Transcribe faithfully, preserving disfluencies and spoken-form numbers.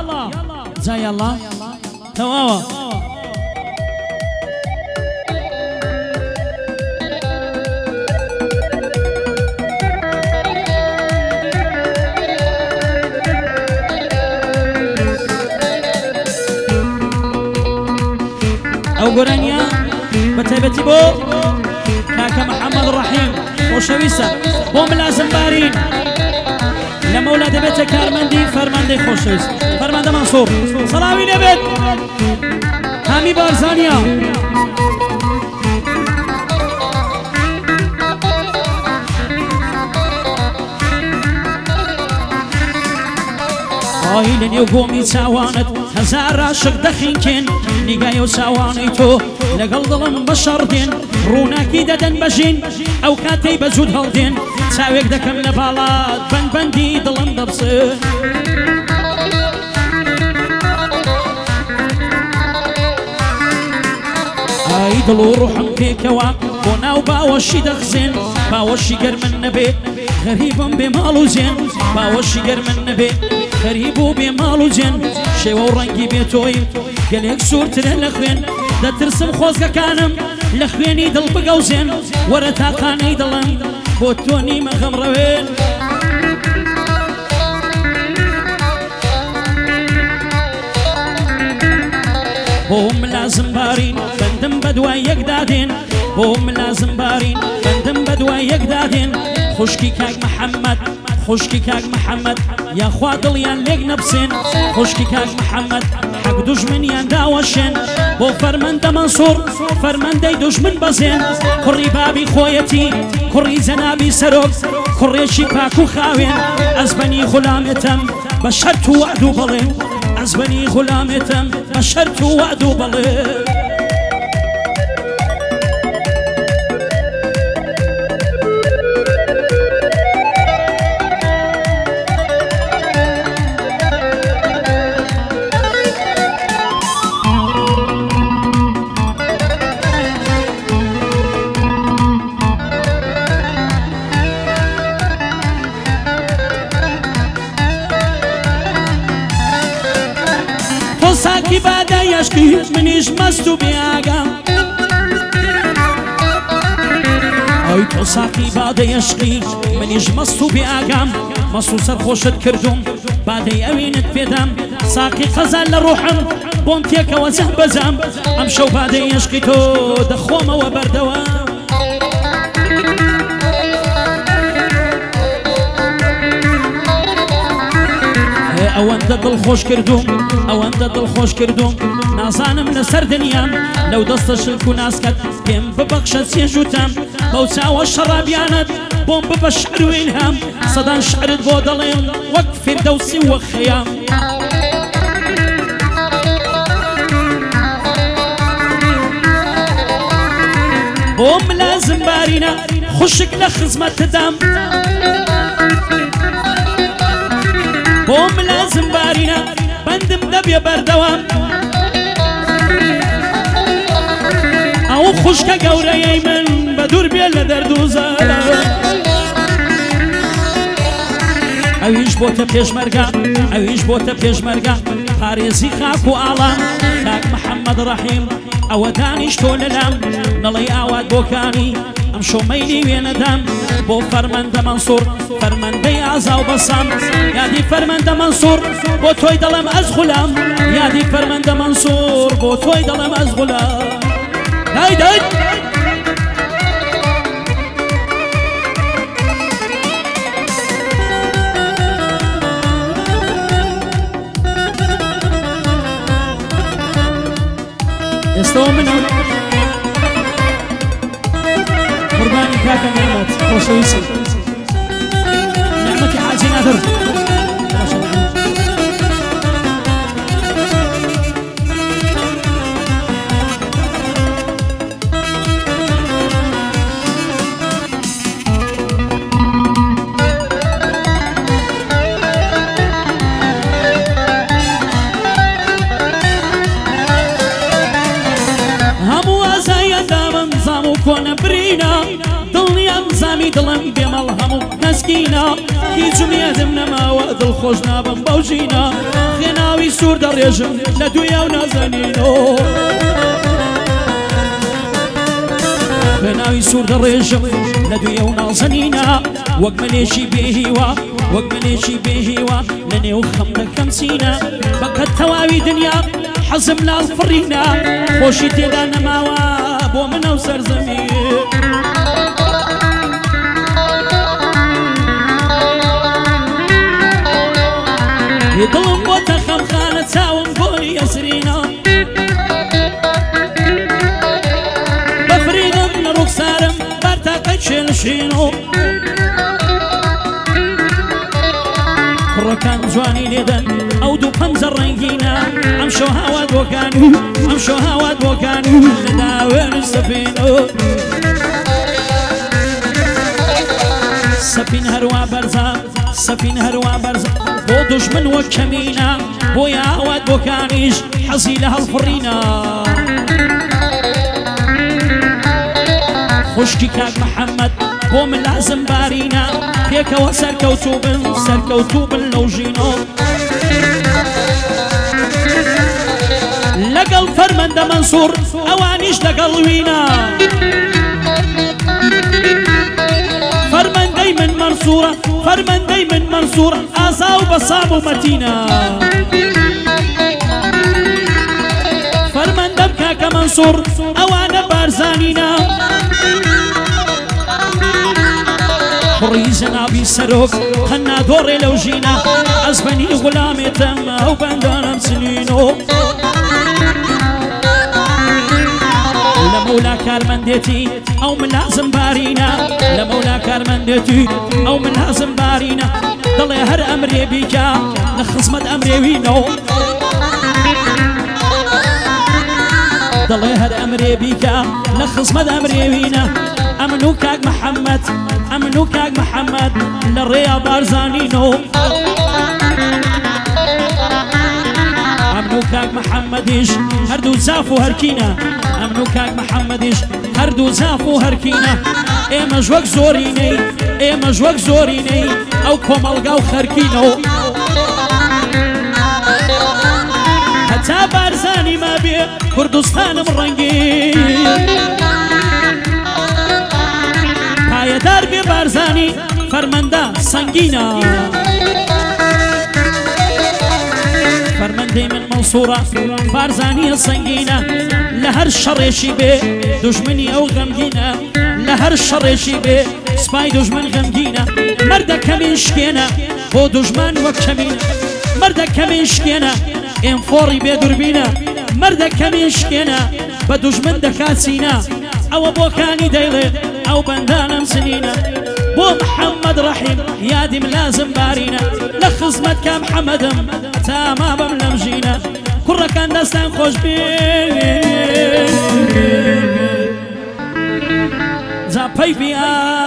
جا يلا تواوا او قرانيا بتيبتي بو كاكا محمد الرحيم خوشويسة بو ملازم بارين لما ولاد بيت كارمندي فرماندي خوشويسة فرمانده منصور صلاوي نبت هامي بارزانيا آیلنی و گومی چاوانت هزار عاشق دخینکن نگای و چاوانی تو لگل دلم بشردین روناکی ددن بجین او کاتی بجود هلدین چاویک دکم نبالات بند بندی دلم دبسه آی دلو روحم پیکوا بوناو باوشی دخزین باوشی گرمن نبی غریبم بمالو زین باوشی گرمن نبی غريب بمال وجن شيوا ورنقي بيتوي قالك صورت لخوين دا ترسم خوزك كانم لخويني دل بقوزين ورا تاقاني دلن بوتوني ما غمروين بوم لازم بارين بندم بدواي يقدادين بوم لازم بارين بندم بدواي يقدادين خشكي كاك محمد خشكي كاك محمد يا خوادل يان ليك نفسين خشكي كاك محمد حق دجمن يان داوشين بو فرمانده منصور فرمانده دجمن بزين كري بابي خويتي كري زنابي سروك كري شيباكو خاوين أزبني غلامتم بشرت وعدو بلين أزبني غلامتم بشرت وعدو بلين ساكي بادا يشكي منيش مستو بياغا اي تو ساكي بادا يشكي منيش مستو بياغا مستو سرخوشت كردوم بادا اوينت بيدام ساكي قزال لروحم بومتيك وزه بزام امشو بادا يشكي تو دخومه وبردوام او انت دل خوش كردوم او انت دل خوش كردوم نازانم لسر دنيام لو دستش الكو ناسكت بيم ببقشت سيجوتام بوتا والشرابيانت بوم ببشعر ويلهام صدان شعرت بودلين وقت فردوسي وخيام بوم لازم بارينا خشك لخزمة تدام بوم لازم بارينا بندم دبيا بردوام او خشك قورا يمن بدور بيلا دردوزا اويش بوتا بيجمرقا اويش بوتا بيجمرقا باريزي خاكو اعلام خاك محمد رحيم او دانيش تول لام نلي اواد بوكاني امشو ميلي ويندام بو فرمانده منصور فرمانده عزا وبصام يادي فرمانده منصور بو توي دلم از غلام يادي فرمانده منصور بو توي دلم از غلام داي داي استوى منهم قرباني كاكا نعمت خوشويسي نعمتي حاجي نادر همو ازايا دامن زامو كون برينا دڵنی ئەم زامی دڵم بێمەڵ هەموو نەسکینە هیچم یادم نەماوە دڵخۆش نابم بەو ژینە خێناوی سوور دەڕێژم لە دوویا و نازەنینەوە بە ناوی سوور دەڕێژم لە دوویا و نازەنینە وەک ملێشی بێهیوە وەک ملێشی بێهیوە لە نێو خەم دەکەم سینە بەقەت تەواوی دنیا حەزم لاڵ فڕینە خۆشی تێدا نەماوە بۆ منە و سەرزەمی دڵم بۆتە خەمخانە چاوم بۆی ئەسرینە بەفریدم لە ڕوخسارم بەرتاقەی چێنشینەوە کوڕەکان جوانی لێدەن ئەو دوو پەنجە ڕەنگینە ئەم شەو هاوات بۆکانی ئەم شەو هاوات بۆکانی لە ناوێنش سەفینەوە سەفین هەروە بەرزە سەفین هەروە بەرزە بۆ دوژمن وەک کەمینە بۆی هاوات بۆکانیش حەزی لە هەڵفڕینە خوشکی کاک محەممەد بۆ من لازم بارینە پێکەوە سەرکەوتوو بن سەرکەوتوو بن لەو ژینۆ لەگەڵ فەرمەندە مەنسوور ئەوانیش لەگەڵ وینە فەرمەندەی من مەنسوورە فەرمەندەی من مەنسوورە ئازا و بەسام و مەتینە فەرمەندەم کاکە مەنسوور ئەوانە بارزانینە کوڕی جەنابی سەرۆک هەنا دۆڕێ لەو ژینە ئەزبەنی غولامێتم ئەو بەندانەم چنینۆ لە مەولا کارمەندێتی ئەو من لازم بارینە لە مەولا کارمەندێتی ئەو من لازم بارینە دەڵێ هەر ئەمرێ بیکە لە خزمەت ئەمرێوینەوە دەڵێ هەر ئەمرێ بیکە لە خزمەت ئەمرێوینە ئەمن و کاک محەممەد ئەمن و کاک محەممەد لە ڕێیا بارزانینەوە ئەمن و کاک محەممەدیش هەردوو زاف و هەرکینە ئەمن و کاک محەممەدیش هەردوو زاف و هەرکینە ئێمەش وەک زۆرینەی ئێمەش وەک زۆرینەی ئەو کۆمەڵگا و خەرکینەوە هەتا بارزانی ما بێ کوردستانم ڕەنگی پایەدار بێ بارزانی فەرمەندە سەنگینە فەرمەندەی من مەنسوورە بارزانیە سەنگینە لە هەر شەڕێشی بێ دوژمنی ئەو غەمگینە لە هەر شەڕێشی بێ سپای دوژمن غەمگینە مەردە کەمین شکێنە بۆ دوژمان وەک کەمینە مەردە کەمین شکێنە ئێنفۆڕی بێ دووربینە مەردە کەمین شکێنە بە دوژمن دەکاتچینە ئەوە بۆکانی دەیڵێ ئەو بەندانەم سنینە بۆ محەممەد ڕەحیم یادیم لازم بارینە لە خزمەت کام حەمەدم تاما بەم لەم ژینە کوڕەکان دەستان خۆش بێ جا پەیوی